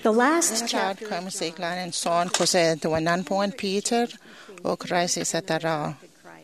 The last Chad Kermsiklan and son kose tuanan puan Peter o Christ satara.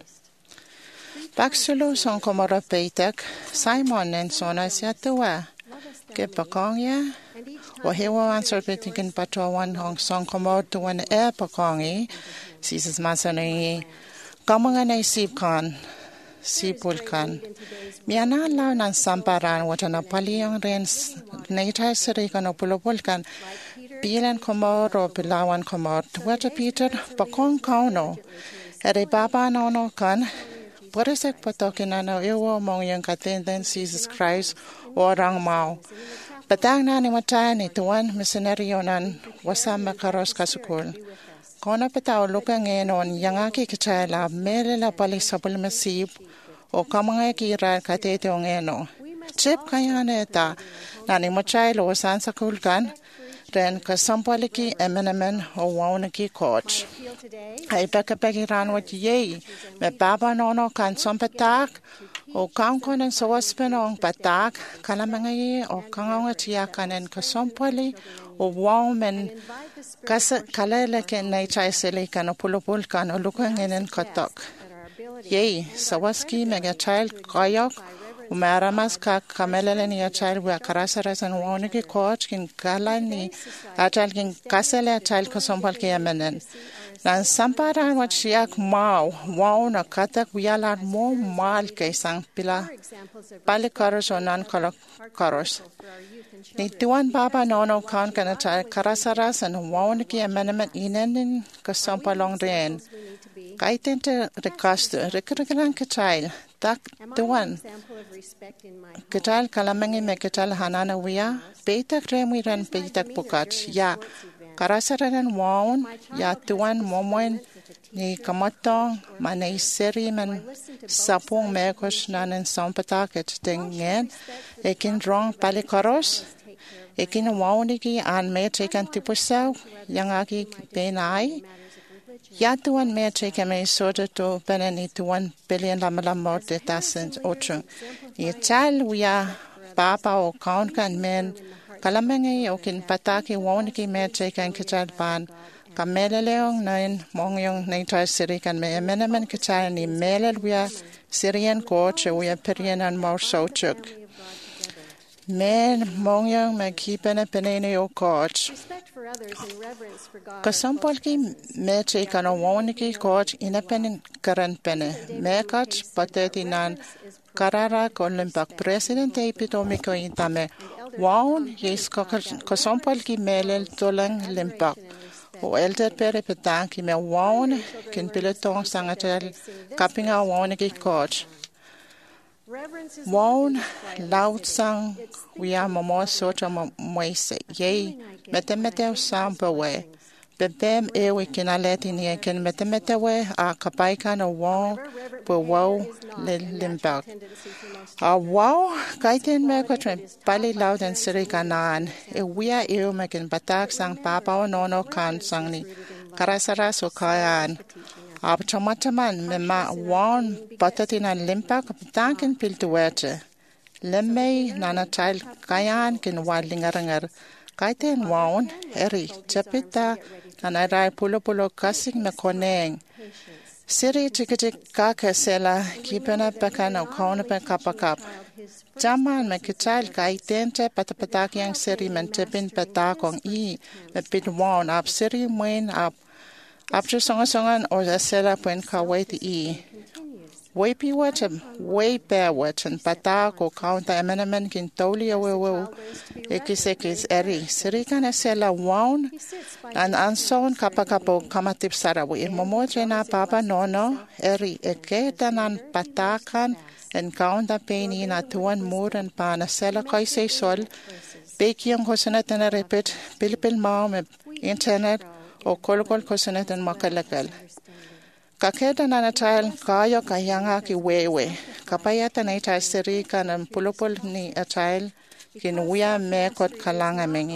Baksulu son komora peitek Simon and son asiatua. Ke pakongya o hewa answer petikin patawan hong son komor tuan pakongi. Jesus masani kamangan ay sipkan. Sipulkan. Miana lao nan samparan watana paliyang ren naitay sirikan o pulupulkan. Bilan komor o pilawan komor. Tuwata Peter pakong kauno. Ere baba nono kan. Poresek patokin ano iwo mong yung katenden Jesus Christ o orang mau. Batang na ni matay ni tuwan misionaryo nan wasam makaros kasukul. Kona pataw luka ngayon yang aki kacayla melela pali sabul masib o kamangay kira katete o ngayon. Chip kaya neta nani matay lo san sa kulkan ren kasampaliki emenemen o wawnaki coach. Ay pakapagiran wat yay me baba nono kan sompatak o kangkon ang sawaspen o patak kalamangay o kangangatiyakan ang kasampali o wawmen kaleleke na chaiselikan o pulupulkan o lukanginin katok. Yay, sawaski mega child kayok umaramas ka kamelele ni child wa karasarasan woniki coach kin kalani achal kin kasele child kasompal ke amenen. Nan samparan wat siak mau wow na katak wialar mo mal ke sang pila palikaros o nan karos. Ni tuan baba nono kan kana karasaras an wawniki amenemen inenin kasompalong ren. Kaitente rekastu rekrekan kecil tak tuan kecil kalamangi me kecil hanana wia petak remiran petak pukat ya karasaran wawn ya tuan momoen ni kamatong manai seri man sapung mekos nanen sampatak etingen ekin rong palikaros ekin wawniki an me tekan tipusaw yang aki benai. Ya tuan me cheke me soda to penani tuan billion lamalamor de tasens ocho. Ye chal wia papa o kaun kan men kalamenge o kin pataki woniki me cheke en kichal pan kamele leong nain mongyong naita sirikan me emenemen kichal ni melel wia Syrian coach wia perian an mor sochuk. Men mongyong me kipene penene o coach. Kasampolki me chekano woniki coach inapenin karan pene. Me coach pateti nan karara Olympic president epitomiko intame. Waun yes kasampolki melel tolang limpak. O elder pere petanki me waun kin piletong sangatel kapinga woniki coach. Waun laut sang wia mamo socha moise ye metemete sampa we bebem ewe kinaleti ni ken metemete we a kapaikan o waun po wow limbak a wow kaiten me ko pali laut en sirikanan e wia eu me ken batak sang papa o nono kan sang ni karasara so kayan ab chamataman me ma wan patatina limpa kapitanken piltuwete lemmei nana child kayan kin wadlingarangar kaiten wan eri chapita nana rai pulo kasing me koneng siri chikitik kakasela kipena pakana kona pe kapakap jaman me kichal kaitente patapataki yang siri mentepin patakong I me pit wan ab siri muen ab after songan o sela pen kawait I. Wapi watcham, way bear watchan patak o counter emenemen kin toli awewo ekisekis eri. Sirikan sela wound and anson kapakapo kamatip sarawi. Momotrena papa nono eri eke danan patakan and counter paini na tuan mur and pana sela kaise sol. Beki yung kosanet na repeat pilipil mao me internet o kolokol kosanet and makalakal. Kakeda na natal kayo kayanga ki wewe. Kapayata na ita siri ka ng pulupul ni atal kinuya mekot kalanga mengi.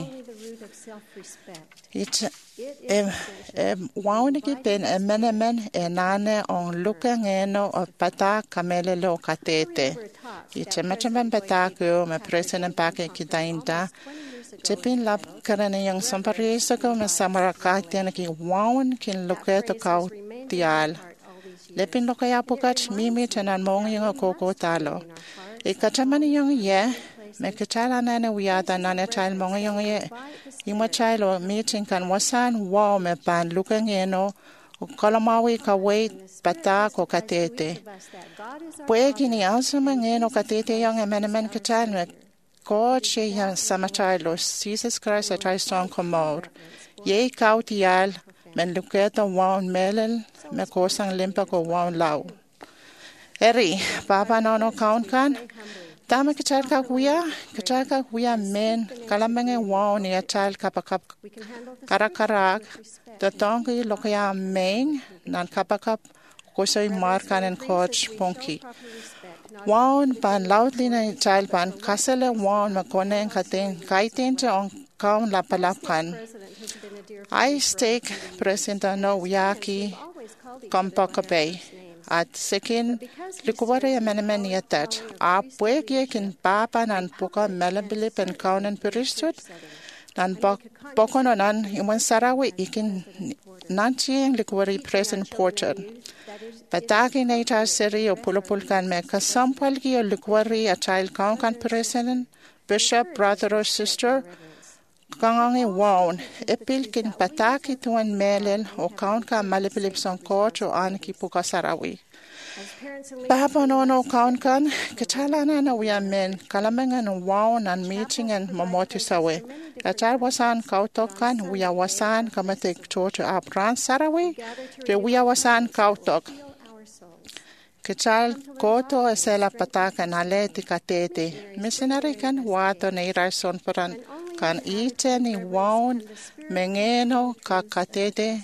Wauniki pen menemen nane on luka ngeno o pata kamelele o katete. Machemben pataku me president pake kitainta. Tipin lap karane yang samparisa ko me samaraka tiana ki waun kin luka to kau tial. Lepin luka ya pukat mimi tenan mong yung koko talo. Katamani yung ye me katala nane wiata nane child mong yung ye. Ima chilo meeting kan wasan wow me pan luka ngeno o kalamawi ka wait pata ko katete. Puegi ni alsama ngeno katete yung emenemen katal me ko che ya sama chilo Jesus Christ at I strong komor. Ye kautial men luketa wow melel me kosang limpa ko wow lau. Eri papa nono kaun kan Tama kachalka kuya men kalamenge wow ni achal kapakap karakarak tatongi lokaya main nan kapakap kusay markan and coach ponki. Wow pan loudly na child pan kasele wow makone kaiten on kaun lapalakan. I stake presenta no yaki kompakape. At second, likuwari amenemen yatat. A puegi kin papa nan poka melabilip and kaunan peristut. Nan pokono nan iwan sarawi ikin nanchieng likuwari present portrait. Pataki nature seri o pulupulkan me kasampalgi o likuwari a child kaunkan present, bishop, brother or sister. Kangangi waun, epilkin pataki tuan melel o kaunka malipilip son coach o anki puka sarawi. Papa nono kaunkan, katalana na uya men, kalamengan waun and meeting and mamoti sawe. Kachal wasan kautokan, uya wasan kamatik chocho apran sarawi, re uya wasan kautok. Kachal koto esela pataka na leti katete. Missionary kan wato na irason paran kan ite ni waun mengeno kakatete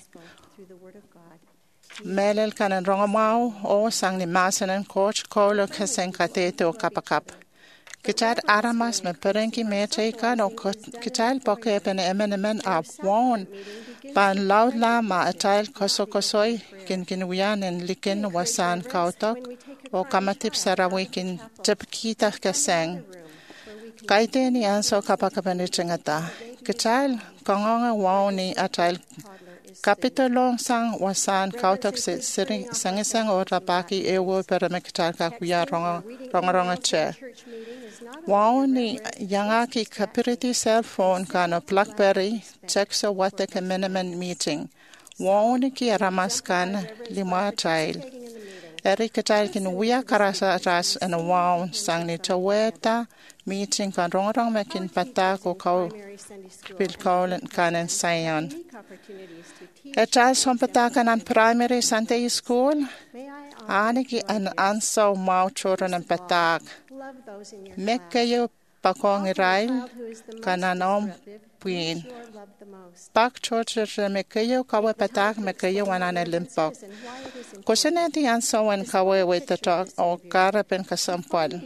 melel kanan rongamau o sang ni masanan coach kolo kasen katete o kapakap. Kichad aramas me perenki meche kan o kichal poke pen emenemen a waun pan laudla ma atal kosokosoi kin wian en likin wasan kautok o kamatip sarawi kin tipkita kaseng. Kaite ni anso kapakapanitsingata. Kichal kongonga wauni atal kapitolong sang wasan kautok sangisang o rapaki ewo peramekita kakuya ronga che. Wauni yangaki kapiriti cell phone kano Blackberry chekso wate kemenemen meeting. Wauni ki ramaskan lima child. Eri kichal kin uya karasa ras en waun sang ni chaweta meeting kan rongrong mekin pata ko kau pilkaulen kanen sayon. Echal son pata kanan primary Sunday school. Aniki an anso mau children and patak. Mekayo pakong irail kananom puin. Pak church mekayo kawe patak mekayo wanane limpok. Kusineti anso wan kawe wetatok o karapen kasampal.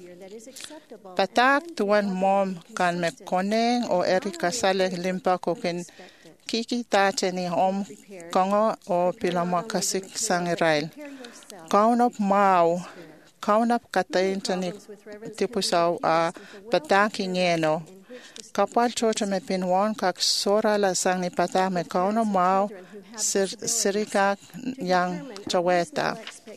Patak tuan mom kan me koneng o erika sale limpa kokin kiki tate ni om kongo o pilama kasik sangirail. Kaunop mau, kaunop katainta ni tipusau a pataki ngeno. Kapal chocha me pinwan kak sora la sang ni patak me kauno mau sirika yang chaweta.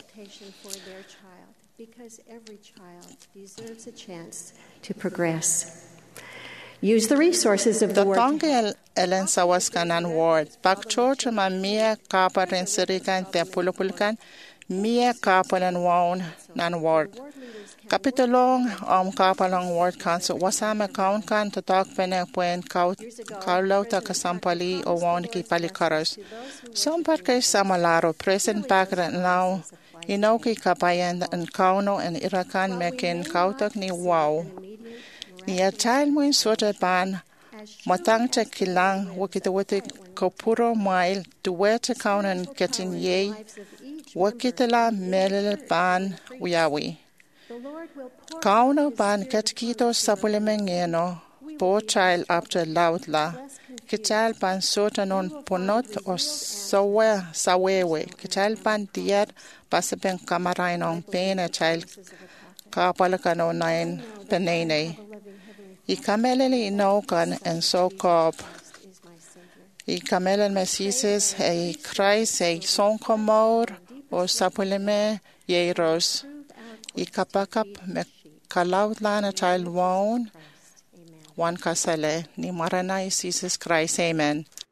Because every child deserves a chance to progress. Use the resources of the word. Tonge elen sawas kanan word. Pak chocha ma mia kaparin sirikan te pulupulkan mia kapalan waun nan word. Kapitolong kapalang word council wasama kaun kan tatak pene puen kaulauta kasampali o waun ki palikaros. Somparkay samalaro present pakran now. Inoki kapayan and kauno and irakan mekin kautak ni wow. Ni a child mo in sote pan matang te kilang wakitawati kopuro mail duwete kauno and ketin ye wakitala melele pan wiyawi. Kauno pan ketkito sapuleme ngeno po child up to lautla. Kichal pan sota non ponot o sawewe. Kichal pan diet pasapen kamarain on pain a child kapalakano nine penene. I kameleli inokan and so kop. I kamelen mesises e Christ e son komor o sapuleme yeros. I kapakap me kalautlan a child won. One kasale ni marana Jesus Christ. Amen.